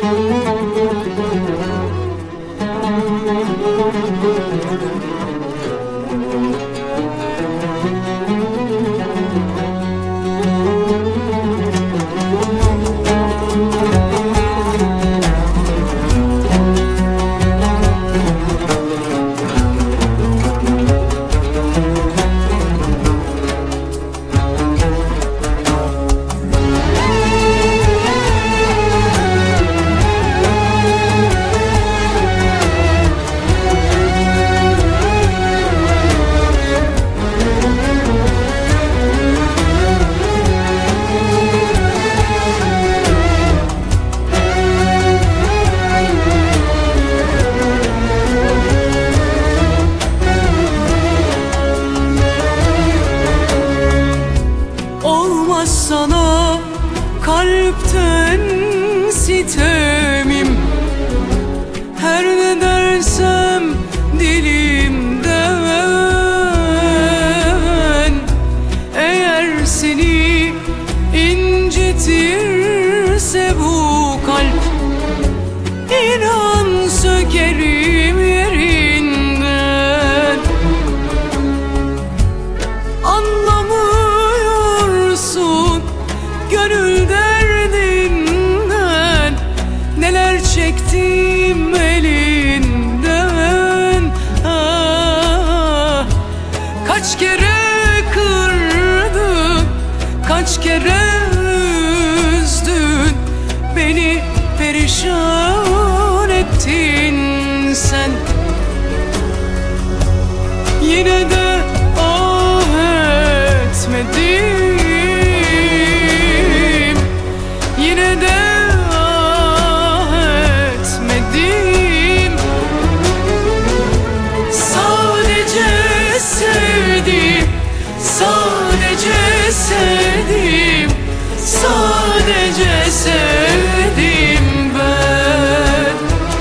Sana kalpten sitemim, her ne dersem dilimden. Eğer seni incitirse bu kalp, inan sökerim yerinden. Anlamıyorsun gönül derdinden, neler çektim elinden. Kaç kere kırdın, kaç kere üzdün, beni perişan ettin sen. Yine de ah etmedim, yine de ah etmedim. Sadece sevdim, sadece sevdim, sadece sevdim ben.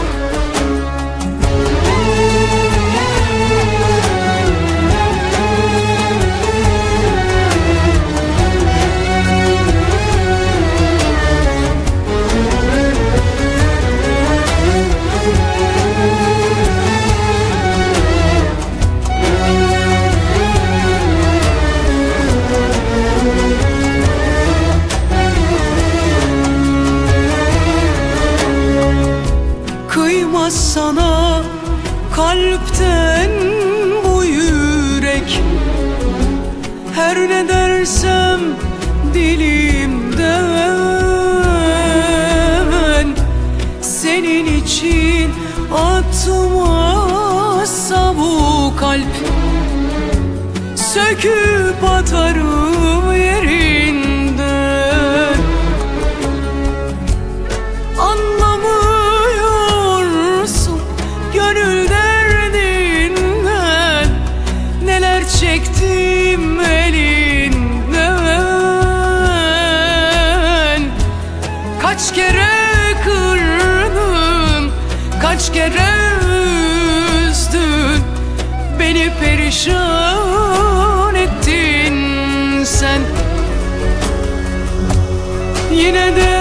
Kıymaz sana kalpten bu yürek, her ne dersem dilimden. Senin için atmazsa bu kalp, söküp atarım yerinden. Anlamıyorsun gönül derdinden, neler çektim elinden. Kaç kere kırdın, kaç kere üzdün, beni perişan ettin sen. Yine de